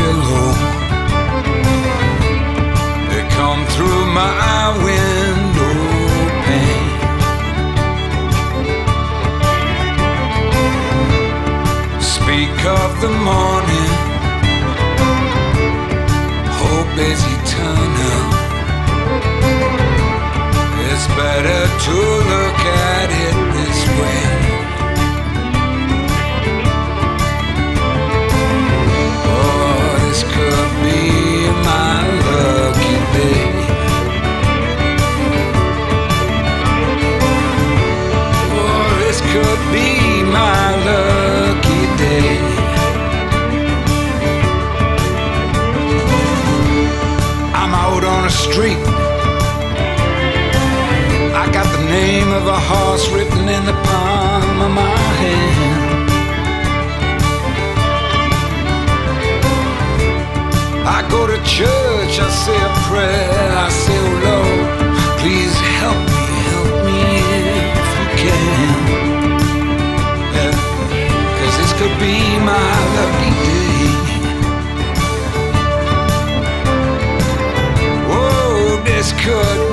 pillow. They come through my window pane. Speak of the morning, hope is eternal. It's better to look at it this way. Oh, this could be my lucky day. Oh, this could be my lucky day. I'm out on a street. I got the name of a horse written in the palm of my hand. I go to church, I say a prayer, I say, oh Lord, please help me if you can. Yeah, 'cause this could be my lucky day. Oh, this could